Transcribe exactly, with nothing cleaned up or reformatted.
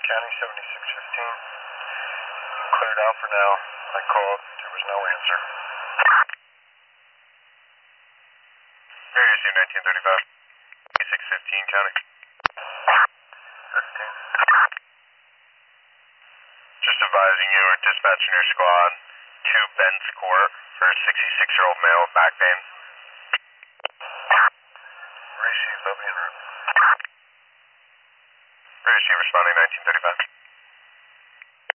County seventy-six fifteen. Cleared out for now. I called. There was no answer. Here you see nineteen thirty-five. six fifteen County. fifteen. Just advising you, we're dispatching your squad to Bent's Court for a sixty-six-year-old male with back pain. Receive, I'll be en route. Receive responding nineteen thirty-five.